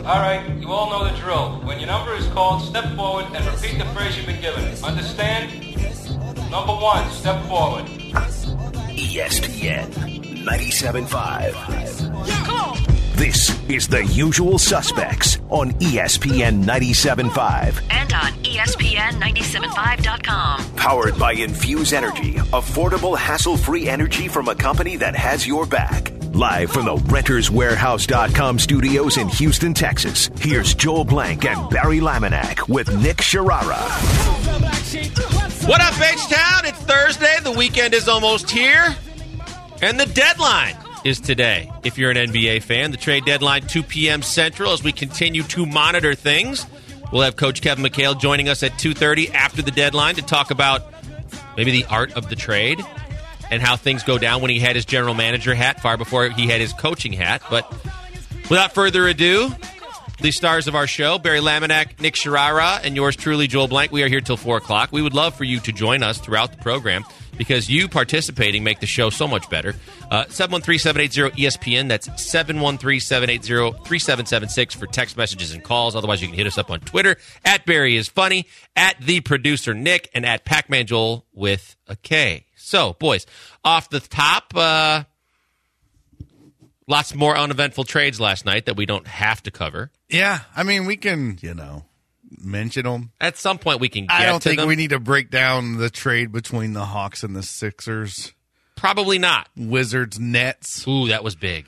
All right, you all know the drill. When your number is called, step forward and repeat the phrase you've been given. Understand? Number 1, step forward. ESPN 97.5. Yeah, come on. This is The Usual Suspects on ESPN 97.5. And on ESPN975.com. Powered by Infuse Energy, affordable, hassle-free energy from a company that has your back. Live from the RentersWarehouse.com studios in Houston, Texas, here's Joel Blank and Barry Laminack with Nick Sharara. What up, H-Town? It's Thursday. The weekend is almost here. And the deadline is today. If you're an NBA fan, the trade deadline, 2 p.m. Central, as we continue to monitor things. We'll have Coach Kevin McHale joining us at 2:30 after the deadline to talk about maybe the art of the trade and how things go down when he had his general manager hat far before he had his coaching hat. But without further ado, the stars of our show, Barry Laminack, Nick Sharara, and yours truly, Joel Blank. We are here till 4 o'clock. We would love for you to join us throughout the program because you participating make the show so much better. 713-780-ESPN. That's 713-780-3776 for text messages and calls. Otherwise, you can hit us up on Twitter, at Barry is Funny, at The Producer Nick, and at Pac-Man Joel with a K. So, boys, off the top, lots more uneventful trades last night that we don't have to cover. Yeah, I mean, we can, mention them. At some point, we can get I don't to think them. we need to break down the trade between the Hawks and the Sixers. Probably not. Wizards, Nets. Ooh, that was big.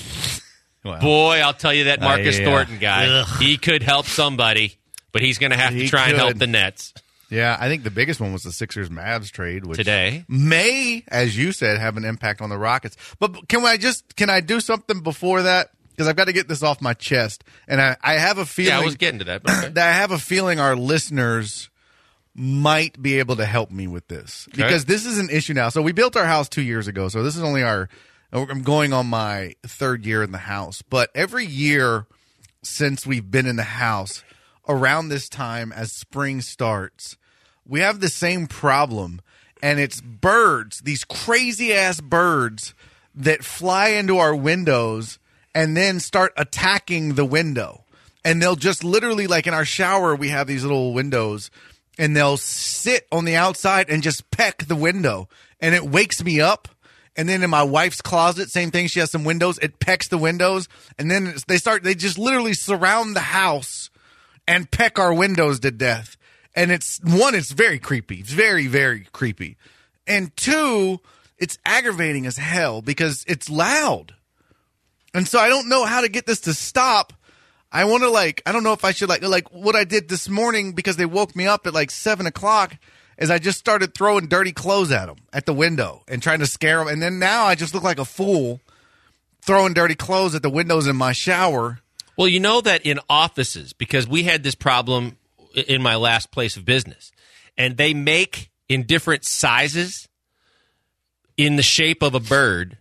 Well, Boy, I'll tell you that Marcus yeah. Thornton guy, he could help somebody, but he's going to have to try and help the Nets. Yeah, I think the biggest one was the Sixers-Mavs trade, which today may, as you said, have an impact on the Rockets. But can I do something before that? Because I've got to get this off my chest, and I have a feeling. Yeah, I was getting to that. But okay. That I have a feeling our listeners might be able to help me with this because this is an issue now. So we built our house 2 years ago, so this is only I'm going on my third year in the house. But every year since we've been in the house, around this time as spring starts, we have the same problem, and it's birds, these crazy-ass birds that fly into our windows and then start attacking the window. And they'll just literally, like in our shower, we have these little windows, and they'll sit on the outside and just peck the window. And it wakes me up. And then in my wife's closet, same thing. She has some windows. It pecks the windows. And then they just literally surround the house and peck our windows to death. And it's very creepy. It's very, very creepy. And two, it's aggravating as hell because it's loud. And so I don't know how to get this to stop. I want to I don't know if I should like what I did this morning because they woke me up at 7 o'clock is I just started throwing dirty clothes at them at the window and trying to scare them. And then now I just look like a fool throwing dirty clothes at the windows in my shower. Well, you know that in offices, because we had this problem in my last place of business, and they make in different sizes in the shape of a bird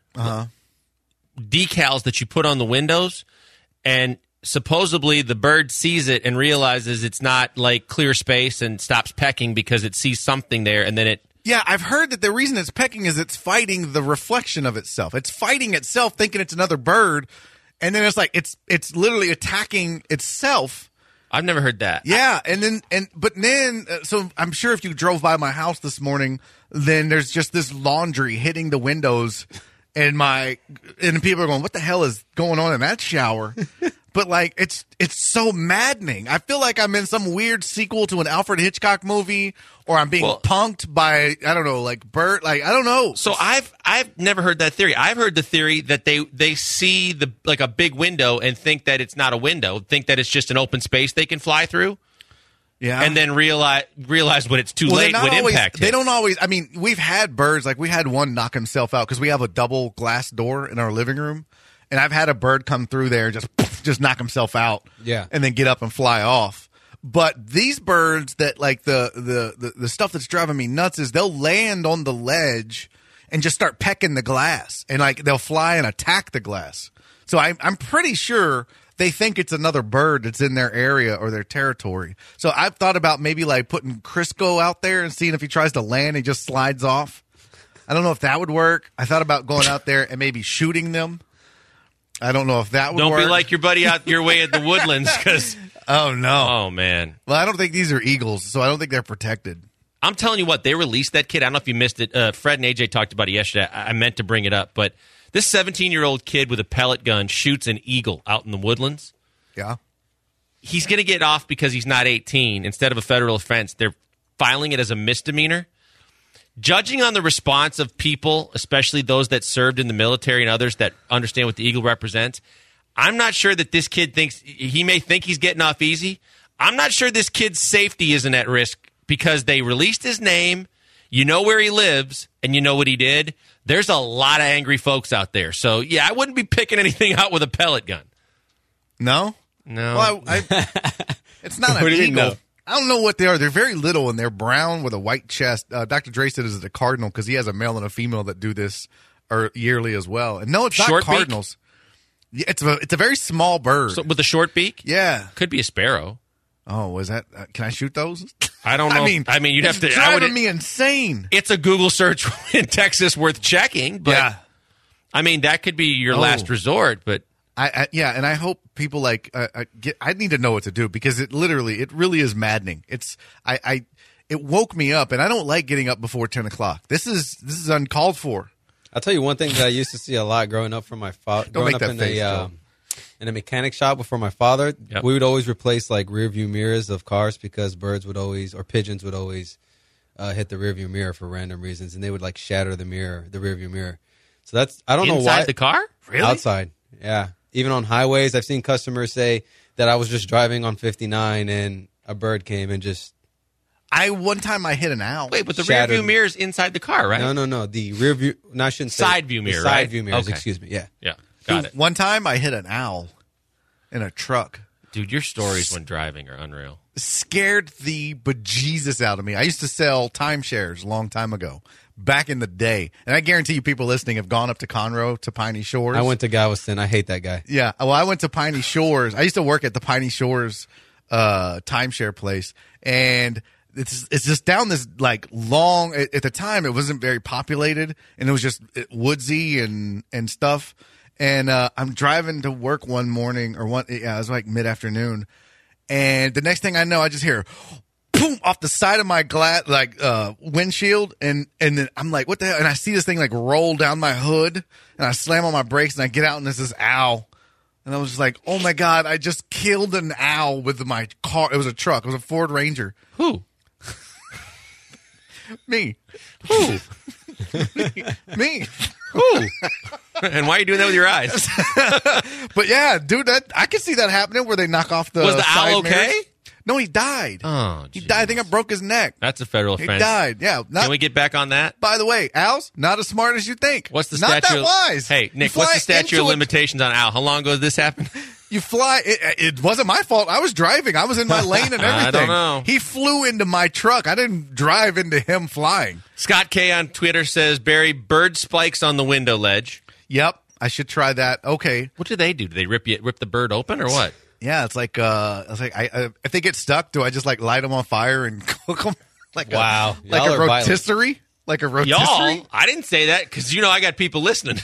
decals that you put on the windows, and supposedly the bird sees it and realizes it's not like clear space and stops pecking because it sees something there, and then it... Yeah, I've heard that the reason it's pecking is it's fighting the reflection of itself. It's fighting itself thinking it's another bird, and then it's literally attacking itself. I've never heard that. Yeah, so I'm sure if you drove by my house this morning, then there's just this laundry hitting the windows, and people are going, "What the hell is going on in that shower?" But it's so maddening. I feel like I'm in some weird sequel to an Alfred Hitchcock movie, or I'm being punked by Bert. I don't know. So I've never heard that theory. I've heard the theory that they see a big window and think that it's not a window, think that it's just an open space they can fly through. Yeah, and then realize when it's too late when impact hits. They don't always. I mean, we've had birds we had one knock himself out because we have a double glass door in our living room, and I've had a bird come through there just knock himself out, and then get up and fly off. But these birds that the stuff that's driving me nuts is they'll land on the ledge and just start pecking the glass, and they'll fly and attack the glass. So I'm pretty sure they think it's another bird that's in their area or their territory. So I've thought about maybe putting Crisco out there and seeing if he tries to land, he just slides off. I don't know if that would work. I thought about going out there and maybe shooting them. I don't know if that would Don't work. be like your buddy out your way at the Woodlands, because oh, no. oh man. Well, I don't think these are eagles, so I don't think they're protected. I'm telling you what, they released that kid. I don't know if you missed it. Fred and AJ talked about it yesterday. I meant to bring it up, but this 17-year-old kid with a pellet gun shoots an eagle out in the Woodlands. Yeah. He's going to get off because he's not 18. Instead of a federal offense, they're filing it as a misdemeanor. Judging on the response of people, especially those that served in the military and others that understand what the eagle represents, I'm not sure that this kid thinks he may think he's getting off easy. I'm not sure this kid's safety isn't at risk because they released his name, you know where he lives, and you know what he did. There's a lot of angry folks out there. So, yeah, I wouldn't be picking anything out with a pellet gun. No? No. Well, it's not an eagle. know? I don't know what they are. They're very little, and they're brown with a white chest. Dr. Dre said it's a cardinal because he has a male and a female that do this yearly as well. And no, it's not Short beak? cardinals. Yeah, it's a very small bird. So, with a short beak? Yeah. Could be a sparrow. Oh, was that? Can I shoot those? I don't know. I mean, you'd have to. It's driving me insane. It's a Google search in Texas worth checking, but Yeah. I mean, that could be your last resort. But Yeah, and I hope people like I need to know what to do because it really is maddening. It woke me up, and I don't like getting up before 10 o'clock. This is uncalled for. I'll tell you one thing that I used to see a lot growing up from my father. Don't make that face, Joe. In a mechanic shop before my father, Yep. we would always replace like rear view mirrors of cars because pigeons would always hit the rear view mirror for random reasons, and they would like shatter the rear view mirror. So I don't know why. inside the car? Really? Outside, yeah. Even on highways, I've seen customers say that I was just driving on 59 and a bird came and just. One time I hit an owl. Wait, but the Shattered. rear view mirror is inside the car, right? No. The rear view. No, I shouldn't say Side view mirror, the side right? view mirrors. Okay. Excuse me. Yeah. Yeah, got Dude, it. One time I hit an owl in a truck. Dude, your stories when driving are unreal. Scared the bejesus out of me. I used to sell timeshares a long time ago, back in the day. And I guarantee you people listening have gone up to Conroe, to Piney Shores. I went to Galveston. I hate that guy. Yeah. Well, I went to Piney Shores. I used to work at the Piney Shores timeshare place. And it's just down this like long, at the time it wasn't very populated and it was just woodsy and stuff. And I'm driving to work one morning it was like mid-afternoon. And the next thing I know, I just hear boom off the side of my windshield, and then I'm like, what the hell? And I see this thing like roll down my hood, and I slam on my brakes, and I get out, and there's this owl. And I was just like, oh my God, I just killed an owl with my car. It was a truck. It was a Ford Ranger. Who? Me. Who? Me. Who? And why are you doing that with your eyes? But yeah, dude, I could see that happening where they knock off the Was the side owl okay? mirrors. No, he died. Oh, he died. I think I broke his neck. That's a federal He offense. died. Yeah. Can we get back on that? By the way, owls, not as smart as you think. What's the not statute? that wise. Hey, You Nick, fly what's the statute into of a- limitations on owl? How long ago did this happen? You fly. It wasn't my fault. I was driving. I was in my lane and everything. I don't know. He flew into my truck. I didn't drive into him flying. Scott K on Twitter says, Barry, bird spikes on the window ledge. Yep. I should try that. Okay. What do? Do they rip the bird open or what? Yeah. It's like if they get stuck, do I just like light them on fire and cook them? Wow. Like Y'all a are violent. rotisserie? Like a rotisserie? Y'all, I didn't say that because I got people listening.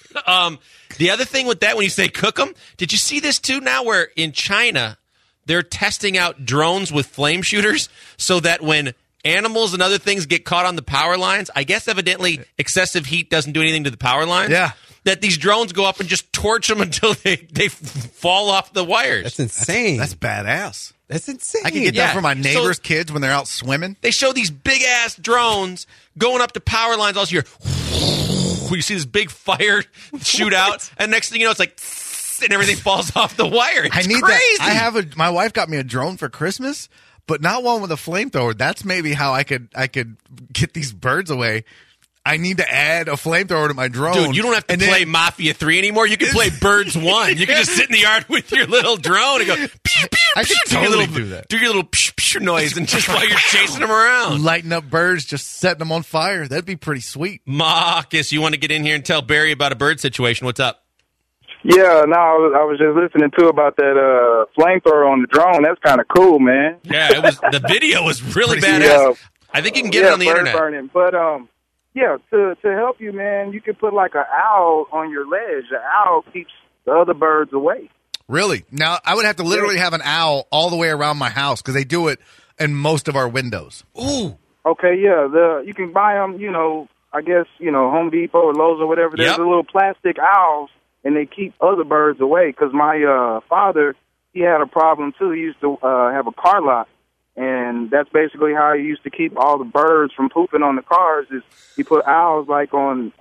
The other thing with that, when you say cook them, did you see this too now where in China they're testing out drones with flame shooters so that when animals and other things get caught on the power lines, I guess evidently excessive heat doesn't do anything to the power lines. Yeah. That these drones go up and just torch them until they fall off the wires. That's insane. That's badass. That's insane. I can get Yeah. that for my neighbor's So- kids when they're out swimming. They show these big ass drones going up to power lines. Also, you see this big fire shoot out, and next thing you know, it's like, and everything falls off the wire. It's I need crazy. that. My wife got me a drone for Christmas, but not one with a flamethrower. That's maybe how I could get these birds away. I need to add a flamethrower to my drone. Dude, you don't have to And play then- Mafia 3 anymore. You can play Birds 1. You can just sit in the yard with your little drone and go, pew, pew, I could pew, totally do that. Do your little pew, pew noise and just while you're chasing them around. lighting up birds, just setting them on fire. That'd be pretty sweet. Marcus, you want to get in here and tell Barry about a bird situation? What's up? Yeah, no, I was just listening to about that flamethrower on the drone. That's kind of cool, man. Yeah, the video was really Pretty badass. sweet. I think you can get it on the bird internet. burning. But yeah, to help you, man, you could put like an owl on your ledge. The owl keeps the other birds away. Really? Now, I would have to literally have an owl all the way around my house because they do it in most of our windows. Ooh. Okay, yeah. You can buy them, I guess, Home Depot or Lowe's or whatever. There's a little plastic owls, and they keep other birds away. Because my father, he had a problem, too. He used to have a car lot, and that's basically how he used to keep all the birds from pooping on the cars is he put owls, like, on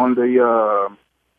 the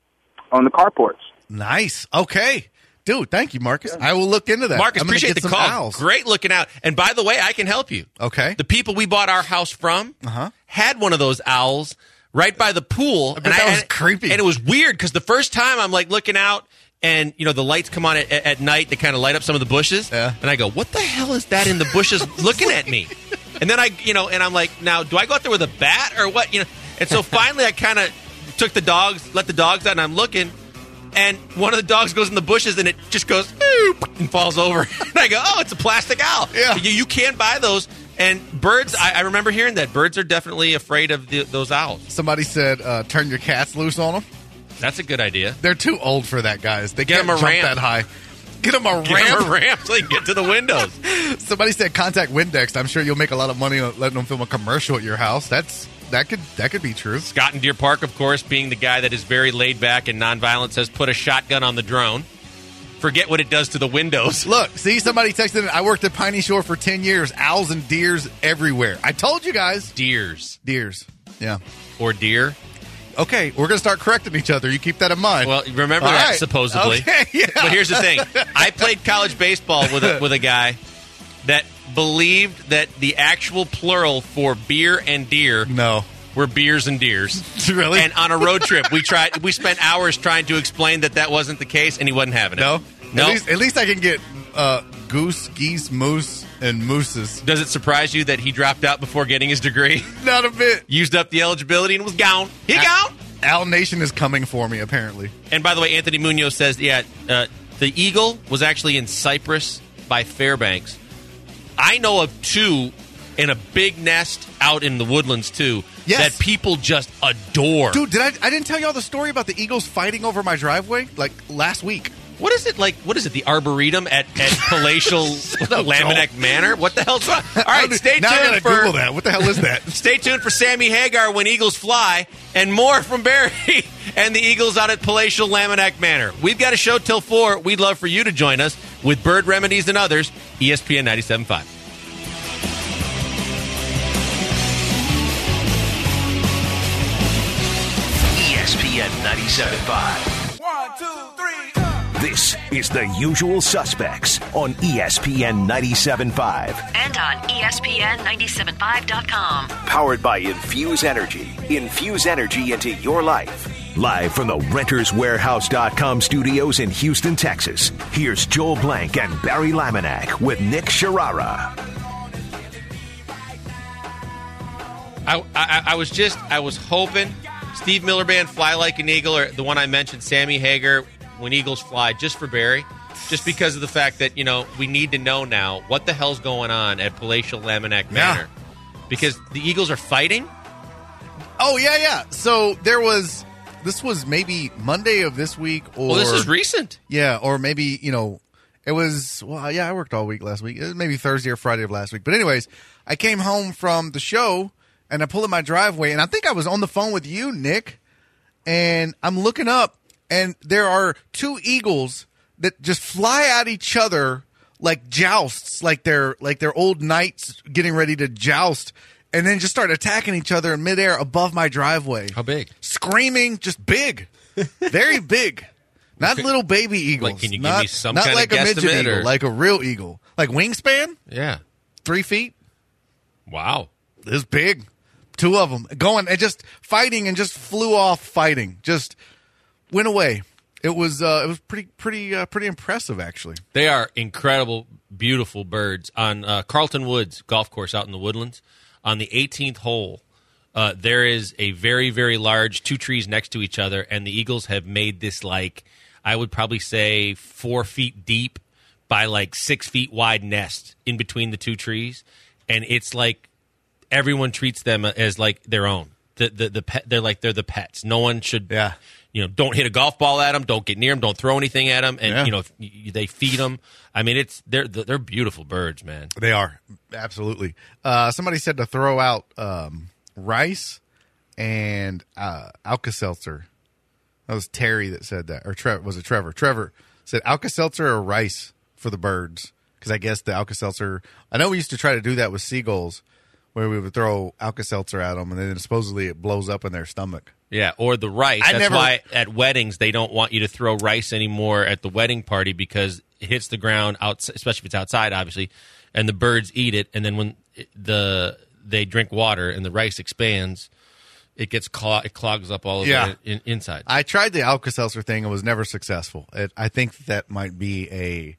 carports. Nice. Okay. Dude, thank you, Marcus. I will look into that. Marcus, I'm gonna appreciate get the some call. owls. Great looking out. And by the way, I can help you. Okay. The people we bought our house from had one of those owls right by the pool. I bet that was creepy. And it was weird because the first time I'm like looking out and, the lights come on at night. They kind of light up some of the bushes. Yeah. And I go, what the hell is that in the bushes looking at me? And then and I'm like, now, do I go out there with a bat or what? And so finally I kind of let the dogs out and I'm looking. And one of the dogs goes in the bushes, and it just goes and falls over. And I go, oh, it's a plastic owl. Yeah. You can buy those. And birds, I remember hearing that. Birds are definitely afraid of those owls. Somebody said, turn your cats loose on them. That's a good idea. They're too old for that, guys. They Get can't them a jump ramp. that high. Get them a Give them ramp. a ramp so they can get to the windows. Somebody said contact Windex. I'm sure you'll make a lot of money letting them film a commercial at your house. That could be true. Scott in Deer Park, of course, being the guy that is very laid back and nonviolent, says put a shotgun on the drone. Forget what it does to the windows. Look, see, somebody texted in, I worked at Piney Shore for 10 years. Owls and deers everywhere. I told you guys. Deers. Yeah. Or deer. Okay, we're going to start correcting each other. You keep that in mind. Well, remember All that, right. supposedly. Okay, yeah. But here's the thing. I played college baseball with a guy that believed that the actual plural for beer and deer were beers and deers. Really? And on a road trip, we spent hours trying to explain that wasn't the case, and he wasn't having it. No? No. At least I can get goose, geese, moose, and mooses. Does it surprise you that he dropped out before getting his degree? Not a bit. Used up the eligibility and was gone. He gone. Owl Nation is coming for me, apparently. And by the way, Anthony Munoz says, the eagle was actually in Cypress by Fairbanks. I know of two in a big nest out in the woodlands, too, that people just adore. Dude, I didn't tell y'all the story about the eagles fighting over my driveway, like, last week. What is it like? What is it? The Arboretum at Palatial Laminac Manor? What the hell's wrong? All right, stay tuned now I gotta for Google that. What the hell is that? Stay tuned for Sammy Hagar when Eagles fly, and more from Barry and the Eagles out at Palatial Laminac Manor. We've got a show till 4. We'd love for you to join us with Bird Remedies and others. ESPN 97.5. ESPN 97.5. 1, 2, 3. This is The Usual Suspects on ESPN 97.5. And on ESPN975.com. Powered by Infuse Energy. Infuse energy into your life. Live from the RentersWarehouse.com studios in Houston, Texas. Here's Joel Blank and Barry Laminac with Nick Sharara. I was hoping Steve Miller Band, Fly Like an Eagle, or the one I mentioned, Sammy Hagar, When Eagles Fly, just for Barry. Just because of the fact that, we need to know now what the hell's going on at Palatial Laminac Manor. Because the Eagles are fighting? Oh, yeah. So this was maybe Monday of this week. Or this is recent. Yeah, or maybe, it was, I worked all week last week. It was maybe Thursday or Friday of last week. But anyways, I came home from the show, and I pulled in my driveway, and I think I was on the phone with you, Nick, and I'm looking up, and there are two eagles that just fly at each other like jousts, like they're old knights getting ready to joust, and then just start attacking each other in midair above my driveway. How big? Screaming, just big. Very big. Not little baby eagles. Like, can you give me some not kind like of a midget guesstimate, eagle, or? like a real eagle. Like wingspan? Yeah. 3 feet? Wow. It's big. Two of them going and just fighting and just flew off fighting. Just went away. It was pretty impressive, actually. They are incredible, beautiful birds. On Carlton Woods golf course out in the Woodlands, on the 18th hole, there is a very, very large 2 trees next to each other, and the Eagles have made this, like, I would probably say 4 feet deep by like 6 feet wide nest in between the 2 trees, and it's like everyone treats them as like their own. The pet, they're the pets. No one should. Yeah. don't hit a golf ball at them, don't get near them, don't throw anything at them, and they feed them. I mean, they're beautiful birds, man. They are, absolutely. Somebody said to throw out rice and Alka-Seltzer. That was Terry that said that, or was it Trevor? Trevor said Alka-Seltzer or rice for the birds, because I guess the Alka-Seltzer. I know we used to try to do that with seagulls, where we would throw Alka-Seltzer at them, and then supposedly it blows up in their stomach. Yeah, or the rice. That's why at weddings they don't want you to throw rice anymore at the wedding party, because it hits the ground, especially if it's outside, obviously, and the birds eat it, and then when they drink water and the rice expands, it clogs up all of the inside. I tried the Alka-Seltzer thing and was never successful. I think that might be a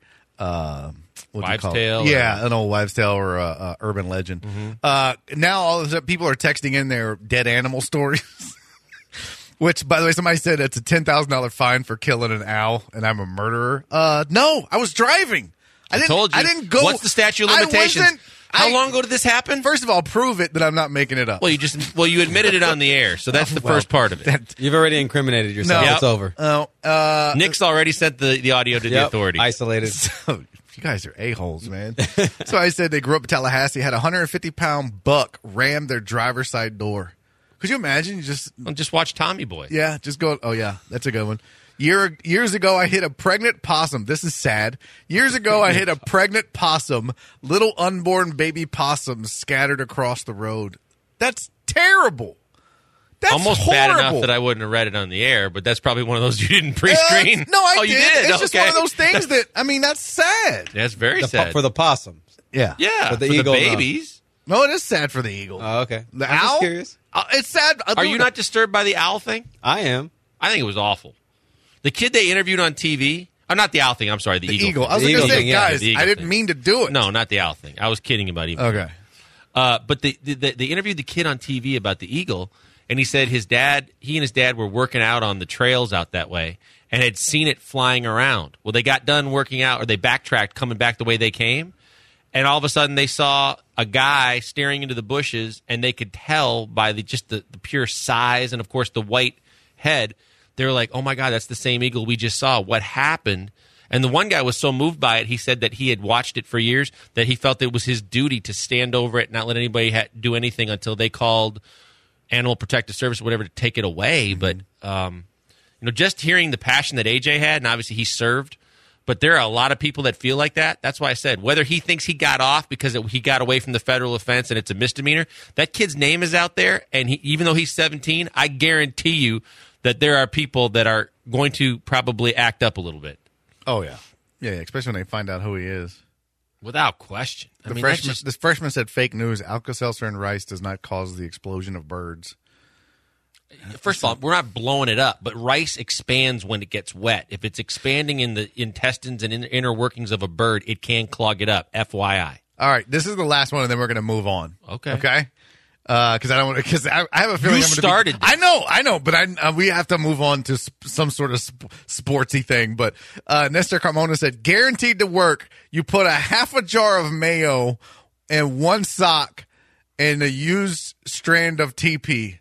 wives' tale? Yeah, an old wives' tale or a urban legend. Mm-hmm. Now all of a sudden people are texting in their dead animal stories. Which, by the way, somebody said it's a $10,000 fine for killing an owl, and I'm a murderer. No, I was driving. I didn't go. What's the statute of limitations? How long ago did this happen? First of all, prove it that I'm not making it up. Well, you admitted it on the air, so that's the first part of it. You've already incriminated yourself. No. It's over. Nick's already sent the audio to the authorities. Isolated. So, you guys are a-holes, man. So I said they grew up in Tallahassee, had a 150-pound buck ram their driver's side door. Could you imagine? Just watch Tommy Boy. Yeah, just go. Oh, yeah, that's a good one. Years ago, I hit a pregnant possum. This is sad. Years ago, I hit a pregnant possum. Little unborn baby possums scattered across the road. That's terrible. That's almost horrible. Bad enough that I wouldn't have read it on the air, but that's probably one of those you didn't pre-screen. No, I did. You did. It's just one of those things that, that's sad. That's very sad. For the possums. Yeah. Yeah, for the eagle, babies. No, it is sad for the eagle. Oh, okay. The I'm owl? just curious. It's sad. Are you not disturbed by the owl thing? I am. I think it was awful. The kid they interviewed on TV. Oh, not the owl thing. I'm sorry, the eagle. I was going to say, guys, I didn't mean to do it. No, not the owl thing. I was kidding about eagle. Okay. But they interviewed the kid on TV about the eagle, and he said he and his dad were working out on the trails out that way and had seen it flying around. Well, they got done working out, or they backtracked coming back the way they came, and all of a sudden they saw a guy staring into the bushes, and they could tell by the pure size and, of course, the white head. They were like, oh, my God, that's the same eagle we just saw. What happened? And the one guy was so moved by it, he said that he had watched it for years, that he felt it was his duty to stand over it, not let anybody do anything until they called Animal Protective Service or whatever to take it away. Mm-hmm. But, just hearing the passion that AJ had, and obviously he served, but there are a lot of people that feel like that. That's why I said, whether he thinks he got off because he got away from the federal offense and it's a misdemeanor, that kid's name is out there, and even though he's 17, I guarantee you that there are people that are going to probably act up a little bit. Oh, yeah. Yeah, especially when they find out who he is. Without question. This freshman said fake news. Alka-Seltzer and rice does not cause the explosion of birds. First of all, we're not blowing it up, but rice expands when it gets wet. If it's expanding in the intestines and in the inner workings of a bird, it can clog it up. FYI. All right, this is the last one, and then we're going to move on. Okay. Okay? Because I have a feeling you started. I know, but we have to move on to some sort of sportsy thing. But Nestor Carmona said, guaranteed to work. You put a half a jar of mayo and one sock and a used strand of TP.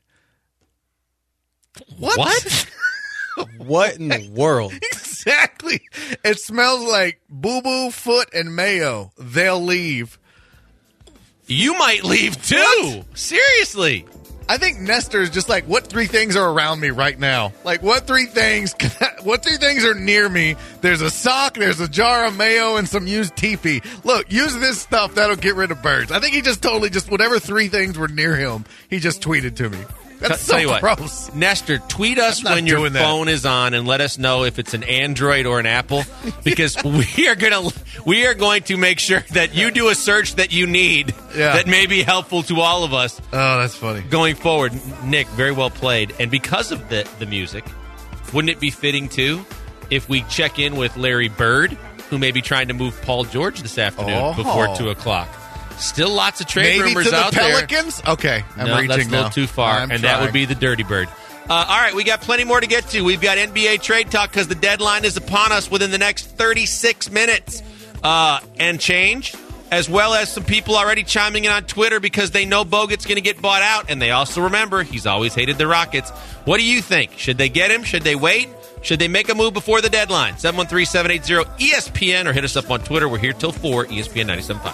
What? What in the world? Exactly. It smells like boo-boo, foot, and mayo. They'll leave. You might leave too. What? Seriously. I think Nestor's just like, what three things are around me right now? Like, what three things are near me? There's a sock, there's a jar of mayo, and some used teepee. Look, use this stuff. That'll get rid of birds. I think he just whatever three things were near him, he just tweeted to me. That's so gross. What, Nestor, tweet us when your phone is on and let us know if it's an Android or an Apple, because we are going to make sure that you do a search that you need that may be helpful to all of us. Oh, that's funny. Going forward, Nick, very well played. And because of the music, wouldn't it be fitting, too, if we check in with Larry Bird, who may be trying to move Paul George this afternoon before 2 o'clock? Still lots of trade rumors out there. Maybe to the Pelicans? Okay, I'm reaching that's a little too far, that would be the Dirty Bird. All right, we got plenty more to get to. We've got NBA trade talk because the deadline is upon us within the next 36 minutes and change. as well as some people already chiming in on Twitter because they know Bogut's going to get bought out, and they also remember he's always hated the Rockets. What do you think? Should they get him? Should they wait? Should they make a move before the deadline? 713-780-ESPN or hit us up on Twitter. We're here till 4, ESPN 97.5.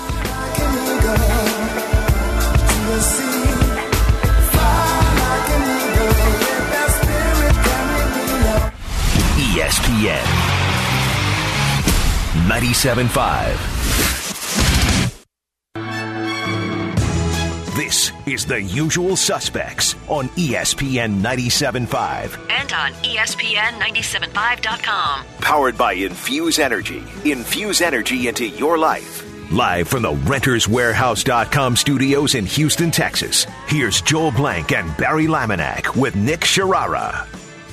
ESPN 97.5. This is The Usual Suspects on ESPN 97.5. And on ESPN975.com. Powered by Infuse Energy. Infuse energy into your life. Live from the RentersWarehouse.com studios in Houston, Texas. Here's Joel Blank and Barry Laminack with Nick Sharara.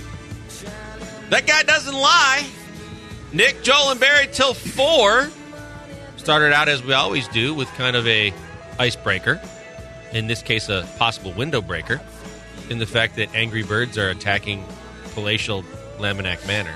That guy doesn't lie. Nick, Joel, and Barry till 4. Started out as we always do with kind of a icebreaker. In this case, a possible window breaker. In the fact that angry birds are attacking palatial Laminack Manor.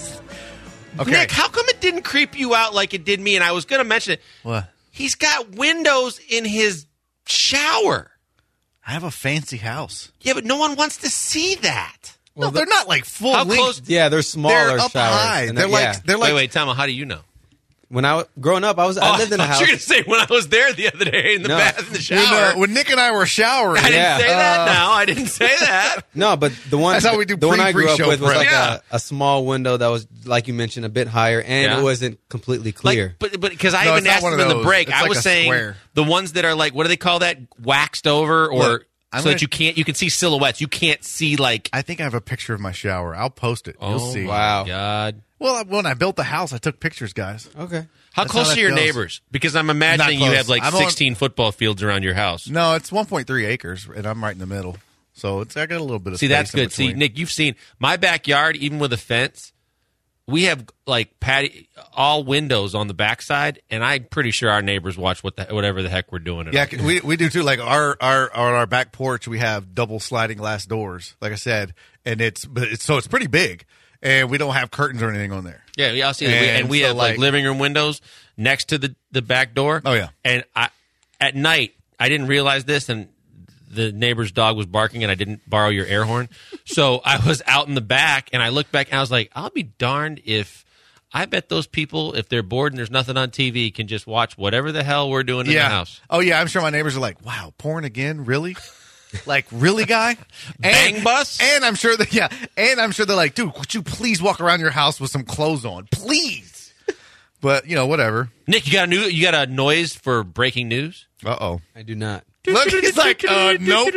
Okay. Nick, how come it didn't creep you out like it did me? And I was going to mention it. What? He's got windows in his shower. I have a fancy house. Yeah, but no one wants to see that. Well, they're not like full How length. close? Yeah, they're smaller They're up showers. high. And They're like yeah. they're like. Wait, Tom, how do you know? When growing up, I lived in a house. You're going to say when I was there the other day in the bath in the shower. When Nick and I were showering. I didn't say that now. I didn't say that. No, but the one That's how we do the one I grew up pre-show with was prep. like Yeah. a small window that was, like you mentioned, a bit higher, and Yeah. it wasn't completely clear. But because I No, even it's not asked one them of in the those. break, It's I like was a saying square. the ones that are like, what do they call that? Waxed over or Look, so I'm that you can see silhouettes. You can't see like. I think I have a picture of my shower. I'll post it. You'll see. wow. God. Well, when I built the house, I took pictures, guys. Okay. How That's close how are that your goes. neighbors? Because I'm imagining Not you close. have like I'm on- 16 football fields around your house. No, it's 1.3 acres, and I'm right in the middle. So I got a little bit of See, space that's in good. See, between. Nick, you've seen my backyard, even with a fence. We have like all windows on the backside, and I'm pretty sure our neighbors watch whatever the heck we're doing. Yeah, we do too. Like our back porch, we have double sliding glass doors. Like I said, and it's pretty big, and we don't have curtains or anything on there. Yeah, I'll see. And we so, have like living room windows next to the back door. Oh, yeah. And at night, I didn't realize this, and the neighbor's dog was barking, and I didn't borrow your air horn. So I was out in the back, and I looked back, and I was like, I'll be darned if I bet those people, if they're bored and there's nothing on TV, can just watch whatever the hell we're doing in the house. Oh yeah, I'm sure my neighbors are like, "Wow, porn again? Really? Like really, guy? Bang bus? And I'm sure they're like, dude, could you please walk around your house with some clothes on, please? But whatever. Nick, you got a noise for breaking news? Uh-oh. I do not. Look, he's like, nope.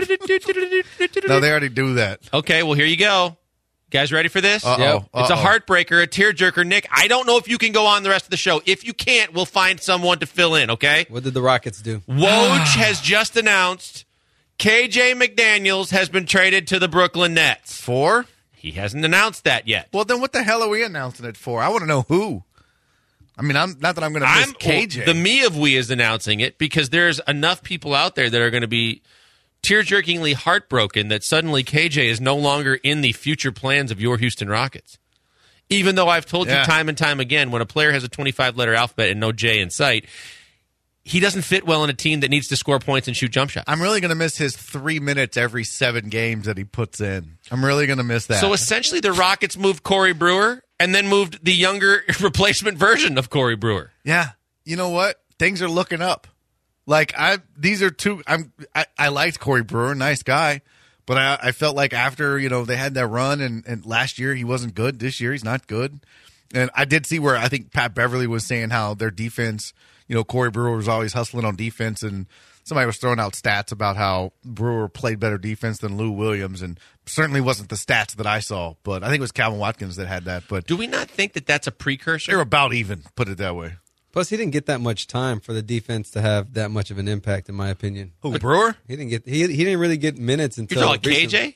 No, they already do that. Okay, well, here you go. You guys ready for this? Uh-oh. Yep. It's a heartbreaker, a tearjerker. Nick, I don't know if you can go on the rest of the show. If you can't, we'll find someone to fill in, okay? What did the Rockets do? Woj has just announced KJ McDaniels has been traded to the Brooklyn Nets. For? He hasn't announced that yet. Well, then what the hell are we announcing it for? I want to know who. I mean, I'm not that I'm going to miss KJ. The me of we is announcing it because there's enough people out there that are going to be tear-jerkingly heartbroken that suddenly KJ is no longer in the future plans of your Houston Rockets. Even though I've told you time and time again, when a player has a 25-letter alphabet and no J in sight, he doesn't fit well in a team that needs to score points and shoot jump shots. I'm really going to miss his 3 minutes every 7 games that he puts in. I'm really going to miss that. So essentially the Rockets moved Corey Brewer and then moved the younger replacement version of Corey Brewer. Yeah. You know what? Things are looking up. Like, these are two. I liked Corey Brewer, nice guy. But I felt like after, they had that run and last year he wasn't good. This year he's not good. And I did see where I think Pat Beverly was saying how their defense, Corey Brewer was always hustling on defense, and somebody was throwing out stats about how Brewer played better defense than Lou Williams, and certainly wasn't the stats that I saw. But I think it was Calvin Watkins that had that. But do we not think that that's a precursor? they're about even, put it that way. Plus, he didn't get that much time for the defense to have that much of an impact, in my opinion. Who, Brewer? He didn't really get minutes until. You're talking KJ?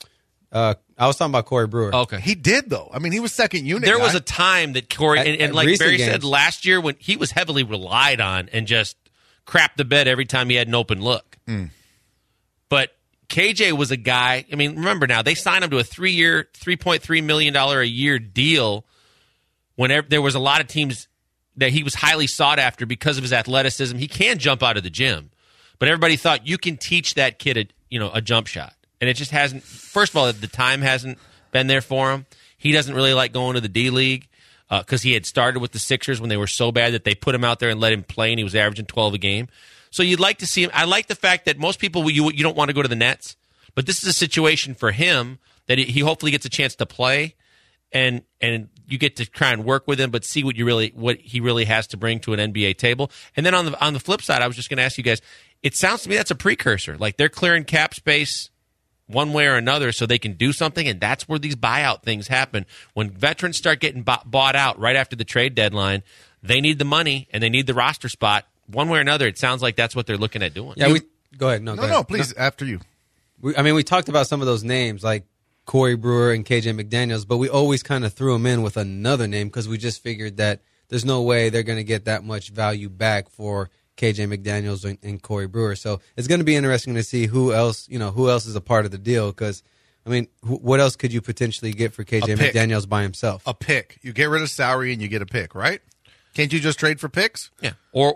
I was talking about Corey Brewer. Okay. He did, though. I mean, he was second unit. There guy. was a time that Corey, and like recent Barry games. said, last year when he was heavily relied on and just crapped the bed every time he had an open look. But KJ was a guy, I mean, remember now, they signed him to a 3-year, $3.3 million a year deal whenever there was a lot of teams that he was highly sought after because of his athleticism. He can jump out of the gym, but everybody thought you can teach that kid a jump shot, and it just hasn't. First of all, the time hasn't been there for him. He doesn't really like going to the D League because he had started with the Sixers when they were so bad that they put him out there and let him play, and he was averaging 12 a game. So you'd like to see him. I like the fact that most people you don't want to go to the Nets, but this is a situation for him that he hopefully gets a chance to play, and you get to try and work with him, but see what he really has to bring to an NBA table. And then on the flip side, I was just going to ask you guys. It sounds to me that's a precursor. Like they're clearing cap space one way or another so they can do something, and that's where these buyout things happen. When veterans start getting bought out right after the trade deadline, they need the money and they need the roster spot. One way or another, it sounds like that's what they're looking at doing. Yeah, go ahead. No, please, after you. We talked about some of those names like Corey Brewer and KJ McDaniels, but we always kind of threw them in with another name because we just figured that there's no way they're going to get that much value back for KJ McDaniels and Corey Brewer. So it's going to be interesting to see who else is a part of the deal because, I mean, what else could you potentially get for KJ McDaniels by himself? A pick. You get rid of salary and you get a pick, right? Can't you just trade for picks? Yeah.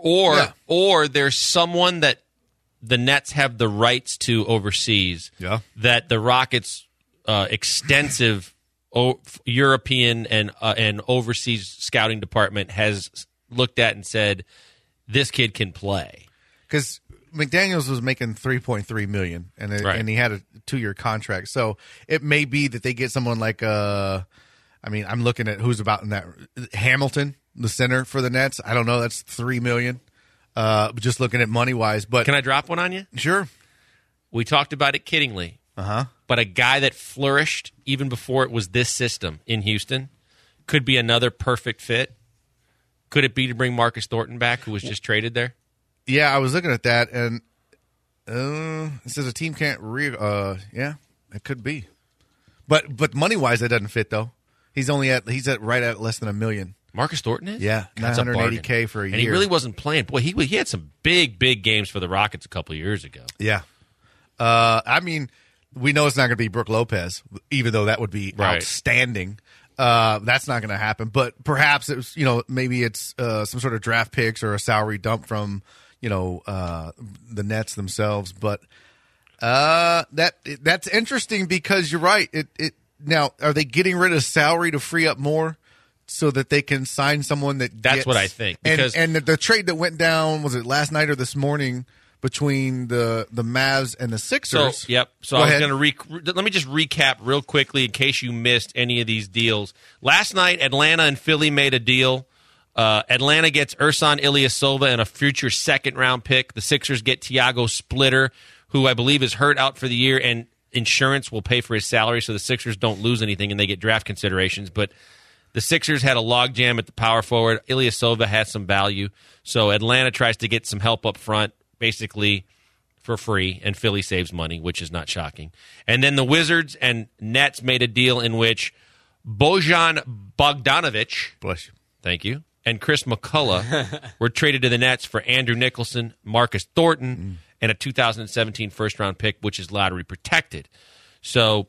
Or there's someone that the Nets have the rights to overseas that the Rockets' extensive European and overseas scouting department has looked at and said, this kid can play. Because McDaniels was making $3.3 million, and he had a 2-year contract. So it may be that they get someone like I'm looking at who's about in that Hamilton, the center for the Nets. I don't know. That's $3 million. Just looking at money wise, but can I drop one on you? Sure. We talked about it kiddingly. But a guy that flourished even before it was this system in Houston could be another perfect fit. Could it be to bring Marcus Thornton back, who was just traded there? Yeah, I was looking at that, and it says a team can't yeah, it could be. But money-wise, that doesn't fit, though. He's right at less than $1 million. Marcus Thornton is? Yeah, $980K for a year. And he really wasn't playing. Boy, he had some big games for the Rockets a couple of years ago. Yeah. We know it's not going to be Brook Lopez, even though that would be outstanding. That's not going to happen, but perhaps it was, maybe it's some sort of draft picks or a salary dump from, the Nets themselves. But that's interesting because you're right. Now, are they getting rid of salary to free up more so that they can sign someone that's what I think. And the trade that went down, was it last night or this morning? Between the Mavs and the Sixers. So I was going to let me just recap real quickly in case you missed any of these deals. Last night, Atlanta and Philly made a deal. Atlanta gets Ersan Ilyasova and a future second-round pick. The Sixers get Tiago Splitter, who I believe is hurt out for the year, and insurance will pay for his salary, so the Sixers don't lose anything and they get draft considerations. But the Sixers had a logjam at the power forward. Ilyasova has some value, so Atlanta tries to get some help up front, basically for free, and Philly saves money, which is not shocking. And then the Wizards and Nets made a deal in which Bojan Bogdanovic, bless you, thank you, and Chris McCullough were traded to the Nets for Andrew Nicholson, Marcus Thornton, and a 2017 first-round pick, which is lottery protected. So,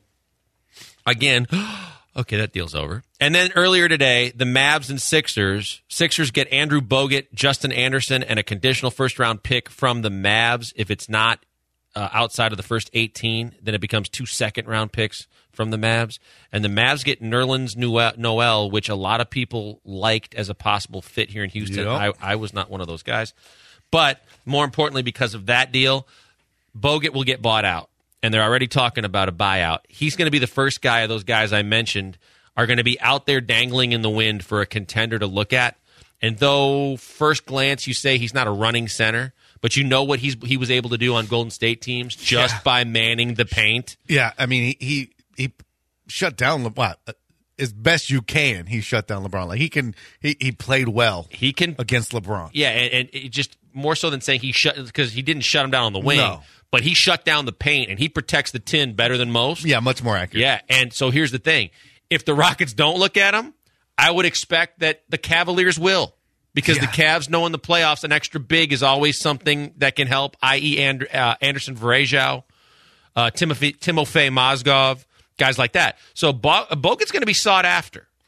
again, okay, that deal's over. And then earlier today, the Mavs and Sixers get Andrew Bogut, Justin Anderson, and a conditional first-round pick from the Mavs. If it's not outside of the first 18, then it becomes 2 second-round picks from the Mavs. And the Mavs get Nerlens Noel, which a lot of people liked as a possible fit here in Houston. Yep. I was not one of those guys. But more importantly, because of that deal, Bogut will get bought out. And they're already talking about a buyout. He's going to be the first guy of those guys I mentioned are going to be out there dangling in the wind for a contender to look at. And though first glance you say he's not a running center, but you know what he was able to do on Golden State teams just by manning the paint. Yeah, I mean he shut down LeBron as best you can. He shut down LeBron. Like he played well. He can against LeBron. Yeah, and it just more so than saying he shut, because he didn't shut him down on the wing. No. But he shut down the paint, and he protects the 10 better than most. Yeah, much more accurate. Yeah, and so here's the thing. If the Rockets don't look at him, I would expect that the Cavaliers will. Because the Cavs know in the playoffs an extra big is always something that can help, i.e. Anderson Varejao, Timofey Mozgov, guys like that. So Bogut's going to be sought after.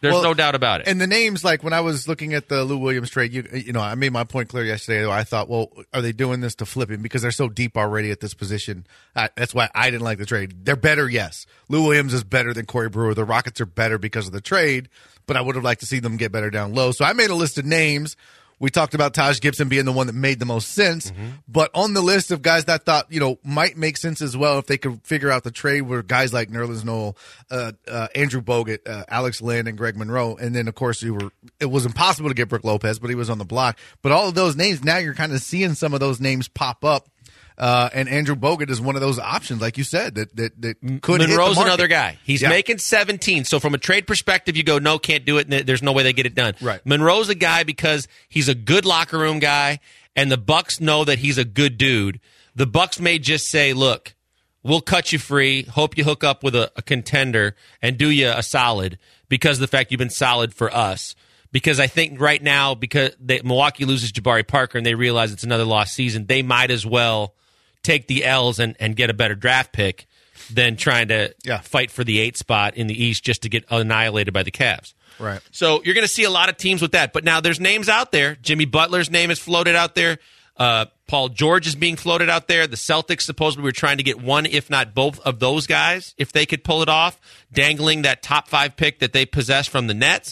There's no doubt about it. And the names, like when I was looking at the Lou Williams trade, you know, I made my point clear yesterday. I thought, well, are they doing this to flip him because they're so deep already at this position? That's why I didn't like the trade. They're better, yes. Lou Williams is better than Corey Brewer. The Rockets are better because of the trade, but I would have liked to see them get better down low. So I made a list of names. We talked about Taj Gibson being the one that made the most sense, but on the list of guys that I thought, you know, might make sense as well if they could figure out the trade were guys like Nerlens Noel, Andrew Bogut, Alex Lynn, and Greg Monroe. And then, of course, it was impossible to get Brook Lopez, but he was on the block. But all of those names, now you're kind of seeing some of those names pop up. And Andrew Bogut is one of those options, like you said, that could hit the Monroe's market. another guy. He's making 17. So from a trade perspective, you go, no, can't do it. And there's no way they get it done. Right. Monroe's a guy because he's a good locker room guy, and the Bucks know that he's a good dude. The Bucks may just say, look, we'll cut you free. Hope you hook up with a contender and do you a solid because of the fact you've been solid for us. Because I think right now, because Milwaukee loses Jabari Parker and they realize it's another lost season, they might as well take the L's and get a better draft pick than trying to fight for the 8th spot in the East just to get annihilated by the Cavs. Right. So you're going to see a lot of teams with that. But now there's names out there. Jimmy Butler's name is floated out there. Paul George is being floated out there. The Celtics supposedly were trying to get one, if not both, of those guys, if they could pull it off, dangling that top 5 pick that they possess from the Nets.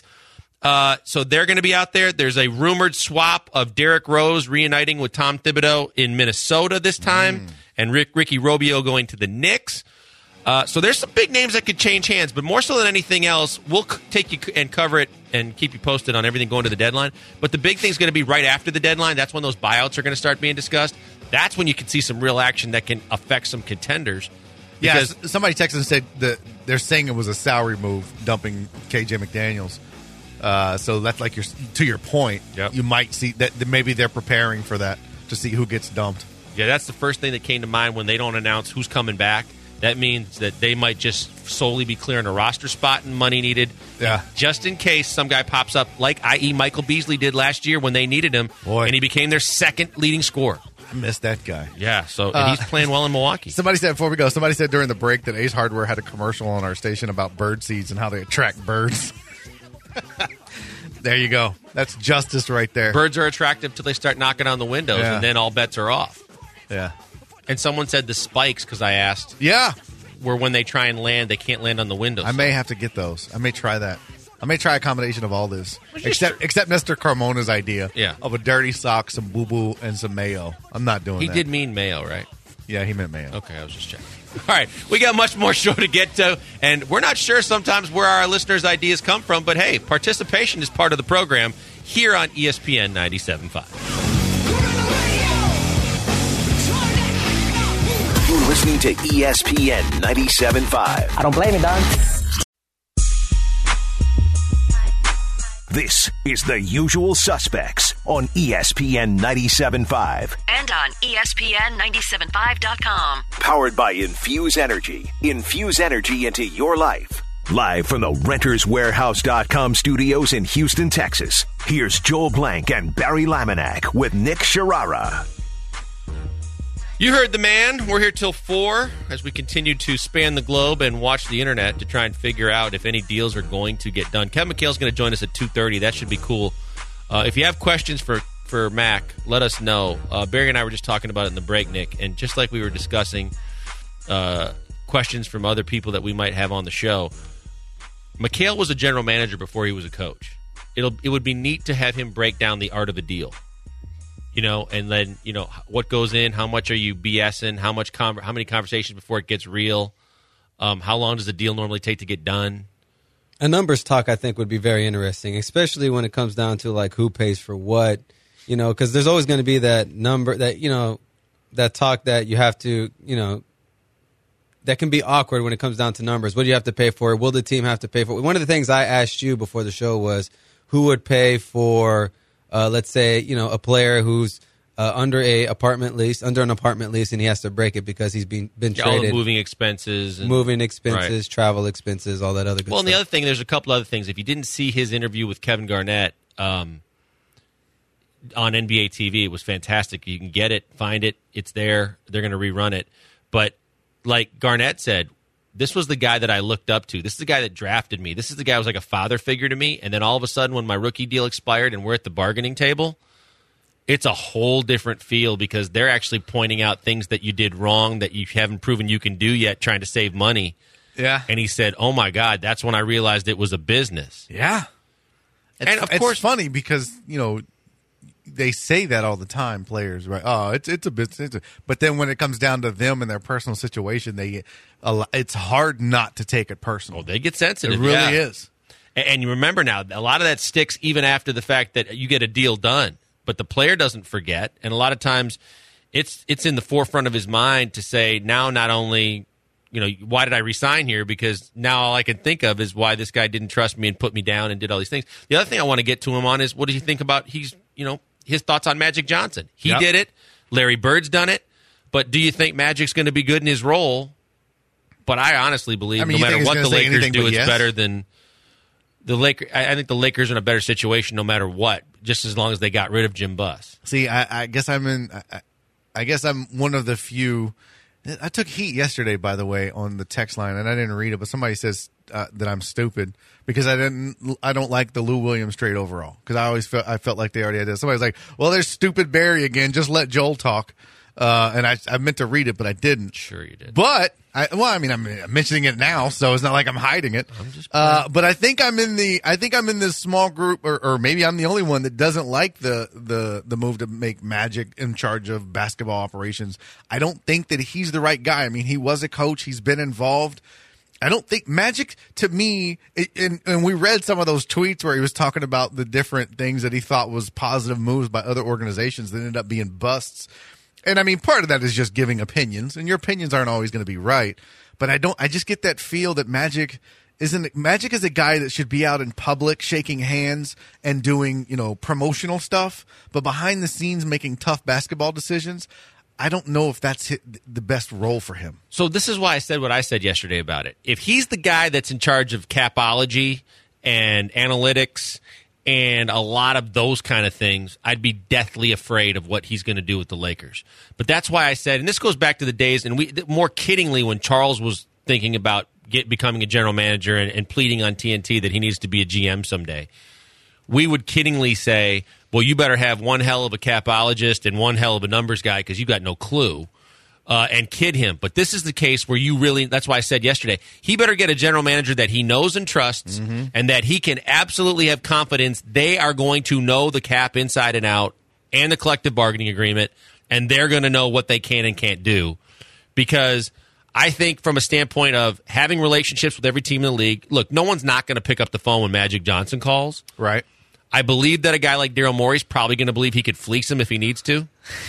So they're going to be out there. There's a rumored swap of Derrick Rose reuniting with Tom Thibodeau in Minnesota this time, and Ricky Rubio going to the Knicks. So there's some big names that could change hands, but more so than anything else, we'll take you and cover it and keep you posted on everything going to the deadline. But the big thing's going to be right after the deadline. That's when those buyouts are going to start being discussed. That's when you can see some real action that can affect some contenders. Yeah, somebody texted and said that they're saying it was a salary move, dumping KJ McDaniels. So that's like to your point. Yep. You might see that maybe they're preparing for that to see who gets dumped. Yeah, that's the first thing that came to mind when they don't announce who's coming back. That means that they might just solely be clearing a roster spot and money needed. Yeah. Just in case some guy pops up, like i.e. Michael Beasley did last year when they needed him, and he became their second leading scorer. I miss that guy. Yeah, and he's playing well in Milwaukee. Somebody said during the break that Ace Hardware had a commercial on our station about bird seeds and how they attract birds. There you go. That's justice right there. Birds are attractive till they start knocking on the windows, and then all bets are off. Yeah. And someone said the spikes, because I asked, were when they try and land, they can't land on the windows. I may have to get those. I may try that. I may try a combination of all this. Except Mr. Carmona's idea of a dirty sock, some boo-boo, and some mayo. I'm not doing that. He did mean mayo, right? Yeah, he meant mayo. Okay, I was just checking. All right, we got much more show to get to, and we're not sure sometimes where our listeners' ideas come from, but hey, participation is part of the program here on ESPN 97.5. You're listening to ESPN 97.5. I don't blame you, Don. This is The Usual Suspects on ESPN 97.5. And on ESPN975.com. Powered by Infuse Energy. Infuse energy into your life. Live from the RentersWarehouse.com studios in Houston, Texas. Here's Joel Blank and Barry Laminack with Nick Sharara. You heard the man. We're here till 4 as we continue to span the globe and watch the internet to try and figure out if any deals are going to get done. Kevin McHale's going to join us at 2:30. That should be cool. If you have questions for Mac, let us know. Barry and I were just talking about it in the break, Nick, and just like we were discussing questions from other people that we might have on the show, McHale was a general manager before he was a coach. It would be neat to have him break down the art of a deal. And then, what goes in, how much are you BSing, how many conversations before it gets real, how long does the deal normally take to get done? A numbers talk, I think, would be very interesting, especially when it comes down to, like, who pays for what, because there's always going to be that number, that, that talk that you have to, that can be awkward when it comes down to numbers. What do you have to pay for? Will the team have to pay for it? One of the things I asked you before the show was who would pay for let's say, a player who's under an apartment lease, and he has to break it because he's been traded. All the moving expenses. Right. Travel expenses, all that other good stuff. Well, and the other thing, there's a couple other things. If you didn't see his interview with Kevin Garnett on NBA TV, it was fantastic. You can get it, find it. It's there. They're going to rerun it. But like Garnett said, this was the guy that I looked up to. This is the guy that drafted me. This is the guy who was like a father figure to me. And then all of a sudden when my rookie deal expired and we're at the bargaining table, it's a whole different feel because they're actually pointing out things that you did wrong that you haven't proven you can do yet trying to save money. Yeah. And he said, oh, my God, that's when I realized it was a business. Yeah. And, of course, it's funny because, they say that all the time, players, right? Oh, it's a business. But then when it comes down to them and their personal situation, it's hard not to take it personal. Oh, they get sensitive. It really is. And you remember now, a lot of that sticks even after the fact that you get a deal done. But the player doesn't forget. And a lot of times it's in the forefront of his mind to say, now not only, why did I resign here? Because now all I can think of is why this guy didn't trust me and put me down and did all these things. The other thing I want to get to him on is what do you think about his thoughts on Magic Johnson? He did it. Larry Bird's done it. But do you think Magic's going to be good in his role? But I honestly believe no matter what the Lakers do, it's better than the Lakers. I think the Lakers are in a better situation no matter what, just as long as they got rid of Jim Buss. See, I guess I'm one of the few. I took heat yesterday, by the way, on the text line, and I didn't read it, but somebody says that I'm stupid because I don't like the Lou Williams trade overall because I felt like they already had this. Somebody's like, well, there's stupid Barry again. Just let Joel talk. And I meant to read it, but I didn't. Sure you did. But I'm mentioning it now, so it's not like I'm hiding it. But I think I'm in this small group, or maybe I'm the only one that doesn't like the move to make Magic in charge of basketball operations. I don't think that he's the right guy. I mean, he was a coach. He's been involved. I don't think Magic, to me, and we read some of those tweets where he was talking about the different things that he thought was positive moves by other organizations that ended up being busts. And I mean, part of that is just giving opinions, and your opinions aren't always going to be right. But I just get that feel that Magic is a guy that should be out in public shaking hands and doing, promotional stuff, but behind the scenes making tough basketball decisions. I don't know if that's the best role for him. So this is why I said what I said yesterday about it. If he's the guy that's in charge of capology and analytics and a lot of those kind of things, I'd be deathly afraid of what he's going to do with the Lakers. But that's why I said, and this goes back to the days, and more kiddingly when Charles was thinking about becoming a general manager and pleading on TNT that he needs to be a GM someday, we would kiddingly say, well, you better have one hell of a capologist and one hell of a numbers guy because you got no clue, and kid him. But this is the case where you really, that's why I said yesterday, he better get a general manager that he knows and trusts and that he can absolutely have confidence they are going to know the cap inside and out and the collective bargaining agreement, and they're going to know what they can and can't do. Because I think from a standpoint of having relationships with every team in the league, look, no one's not going to pick up the phone when Magic Johnson calls. Right. I believe that a guy like Daryl Morey's probably going to believe he could fleece him if he needs to.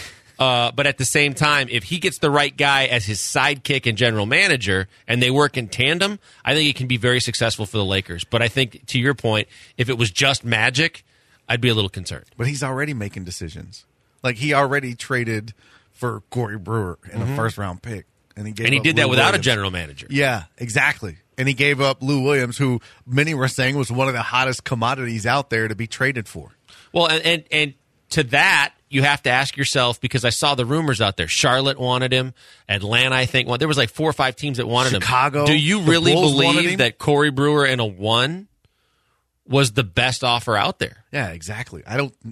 But at the same time, if he gets the right guy as his sidekick and general manager and they work in tandem, I think he can be very successful for the Lakers. But I think, to your point, if it was just Magic, I'd be a little concerned. But he's already making decisions. Like, he already traded for Corey Brewer in a first-round pick. And he did that without a general manager. Yeah, exactly. And he gave up Lou Williams, who many were saying was one of the hottest commodities out there to be traded for. Well, and to that, you have to ask yourself, because I saw the rumors out there. Charlotte wanted him. Atlanta, I think. There was like 4 or 5 teams that wanted Chicago, him. Do you really believe him? that Corey Brewer in a 1 was the best offer out there? Yeah, exactly.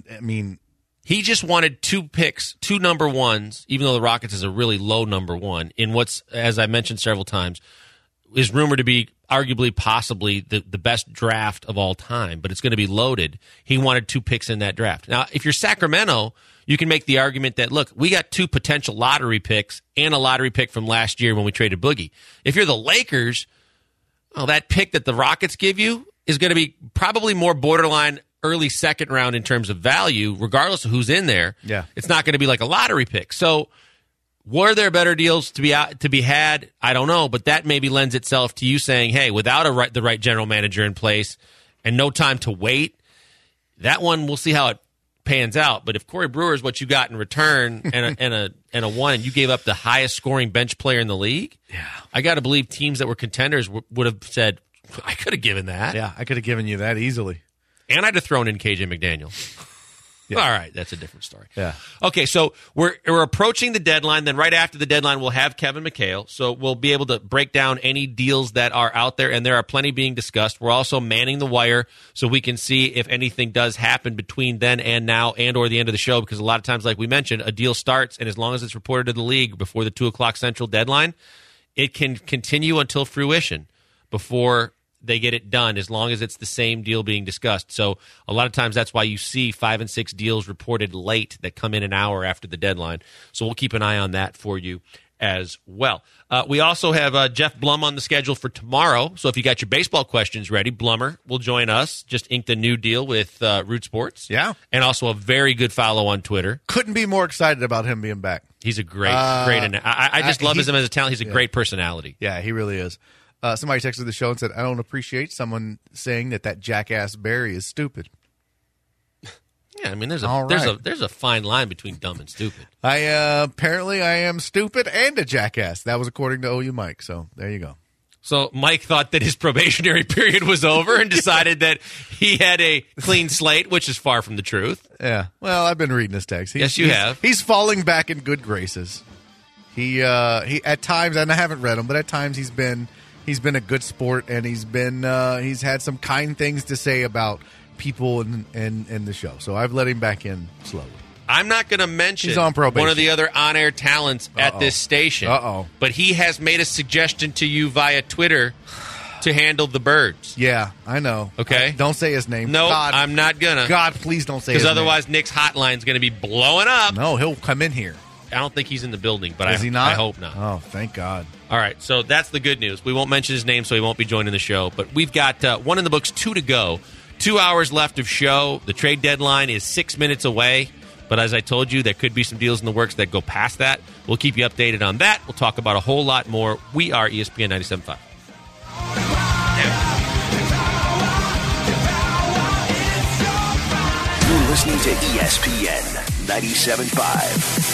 He just wanted 2 picks, 2 number 1s, even though the Rockets is a really low number 1, in what's, as I mentioned several times, is rumored to be arguably possibly the best draft of all time, but it's going to be loaded. He wanted 2 picks in that draft. Now, if you're Sacramento, you can make the argument that, look, we got 2 potential lottery picks and a lottery pick from last year when we traded Boogie. If you're the Lakers, that pick that the Rockets give you is going to be probably more borderline early second round in terms of value, regardless of who's in there. Yeah. It's not going to be like a lottery pick. So were there better deals to be had? I don't know, but that maybe lends itself to you saying, hey, without the right general manager in place and no time to wait, that one, we'll see how it pans out. But if Corey Brewer is what you got in return and a 1, and you gave up the highest scoring bench player in the league, I got to believe teams that were contenders would have said, I could have given that. Yeah, I could have given you that easily. And I'd have thrown in KJ McDaniel. All right, that's a different story. Yeah. Okay, so we're approaching the deadline. Then right after the deadline, we'll have Kevin McHale. So we'll be able to break down any deals that are out there, and there are plenty being discussed. We're also manning the wire so we can see if anything does happen between then and now and or the end of the show, because a lot of times, like we mentioned, a deal starts, and as long as it's reported to the league before the 2 o'clock Central deadline, it can continue until fruition before they get it done, as long as it's the same deal being discussed. So a lot of times that's why you see 5 and 6 deals reported late that come in an hour after the deadline. So we'll keep an eye on that for you as well. We also have Jeff Blum on the schedule for tomorrow. So if you got your baseball questions ready, Blummer will join us. Just inked a new deal with Root Sports. Yeah. And also a very good follow on Twitter. Couldn't be more excited about him being back. He's a great. I just love him as a talent. He's a great personality. Yeah, he really is. Somebody texted the show and said, I don't appreciate someone saying that jackass Barry is stupid. Yeah, I mean, there's a fine line between dumb and stupid. Apparently I am stupid and a jackass. That was according to OU Mike, so there you go. So Mike thought that his probationary period was over and decided that he had a clean slate, which is far from the truth. Yeah, well, I've been reading his text. Yes, you have. He's falling back in good graces. He at times, and I haven't read him, but at times he's been a good sport, and he's had some kind things to say about people in the show. So I've let him back in slowly. I'm not going to mention He's on probation. one of the other on-air talents at this station. But he has made a suggestion to you via Twitter to handle the birds. Yeah, I know. Okay? Don't say his name. No, God, I'm not going to. God, please don't say his name. Because otherwise Nick's hotline is going to be blowing up. No, he'll come in here. I don't think he's in the building, but Is he not? I hope not. Oh, thank God. All right, so that's the good news. We won't mention his name, so he won't be joining the show. But we've got one in the books, 2 to go. 2 hours left of show. The trade deadline is 6 minutes away. But as I told you, there could be some deals in the works that go past that. We'll keep you updated on that. We'll talk about a whole lot more. We are ESPN 97.5. You're listening to ESPN 97.5.